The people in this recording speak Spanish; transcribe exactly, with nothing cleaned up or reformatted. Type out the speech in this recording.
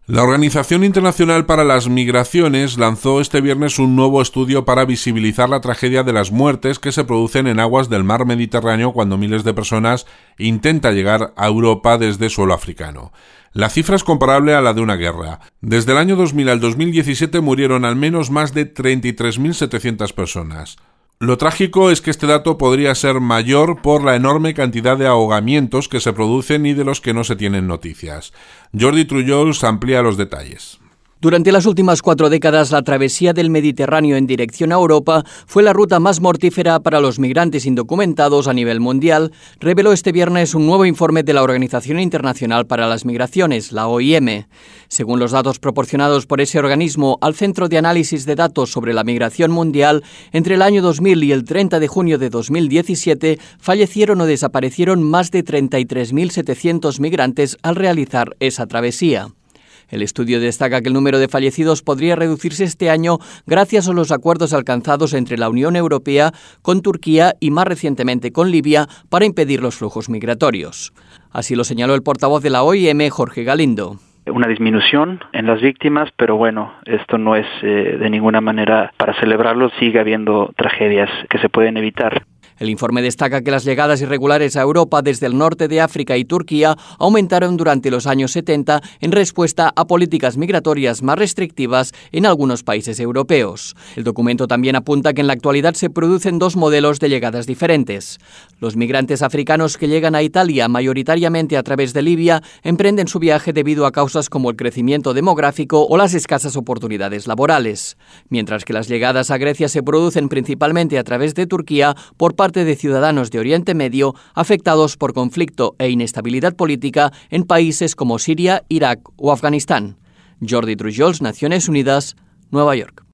La Organización Internacional para las Migraciones lanzó este viernes un nuevo estudio para visibilizar la tragedia de las muertes que se producen en aguas del mar Mediterráneo cuando miles de personas intentan llegar a Europa desde suelo africano. La cifra es comparable a la de una guerra. Desde el año dos mil al dos mil diecisiete murieron al menos más de treinta y tres mil setecientas personas. Lo trágico es que este dato podría ser mayor por la enorme cantidad de ahogamientos que se producen y de los que no se tienen noticias. Jordi Trujols amplía los detalles. Durante las últimas cuatro décadas, la travesía del Mediterráneo en dirección a Europa fue la ruta más mortífera para los migrantes indocumentados a nivel mundial, reveló este viernes un nuevo informe de la Organización Internacional para las Migraciones, la O I M. Según los datos proporcionados por ese organismo al Centro de Análisis de Datos sobre la Migración Mundial, entre el año dos mil y el treinta de junio de dos mil diecisiete fallecieron o desaparecieron más de treinta y tres mil setecientos migrantes al realizar esa travesía. El estudio destaca que el número de fallecidos podría reducirse este año gracias a los acuerdos alcanzados entre la Unión Europea con Turquía y más recientemente con Libia para impedir los flujos migratorios. Así lo señaló el portavoz de la O I M, Jorge Galindo. Una disminución en las víctimas, pero bueno, esto no es eh, de ninguna manera para celebrarlo, sigue habiendo tragedias que se pueden evitar. El informe destaca que las llegadas irregulares a Europa desde el norte de África y Turquía aumentaron durante los años setenta en respuesta a políticas migratorias más restrictivas en algunos países europeos. El documento también apunta que en la actualidad se producen dos modelos de llegadas diferentes. Los migrantes africanos que llegan a Italia mayoritariamente a través de Libia emprenden su viaje debido a causas como el crecimiento demográfico o las escasas oportunidades laborales, mientras que las llegadas a Grecia se producen principalmente a través de Turquía por parte de ciudadanos de Oriente Medio afectados por conflicto e inestabilidad política en países como Siria, Irak o Afganistán. Jordi Trujols, Naciones Unidas, Nueva York.